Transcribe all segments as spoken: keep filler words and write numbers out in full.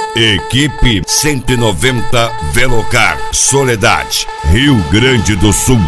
Equipe cento e noventa Velocar, Soledade, Rio Grande do Sul.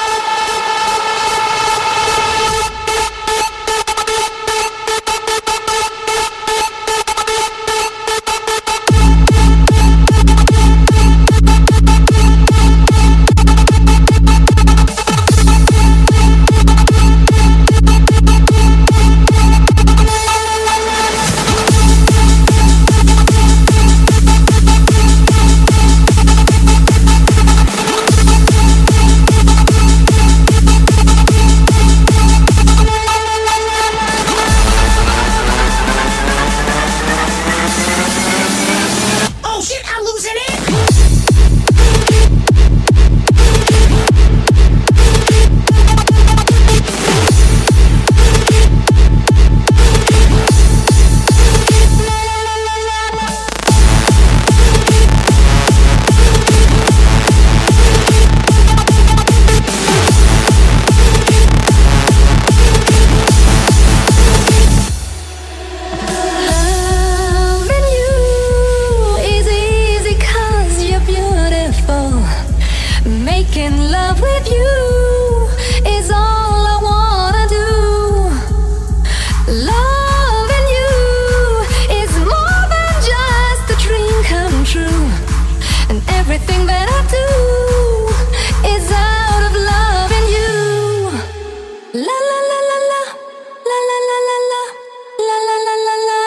Making love with you is all I wanna do. Loving you is more than just a dream come true. And everything that I do is out of loving you. La la la la la, la la la la la, la la la la la.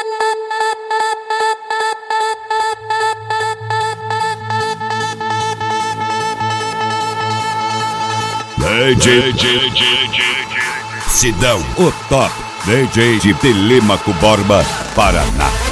D J, D J, D J, Sidão, o top D J de Telêmaco Borba, Paraná.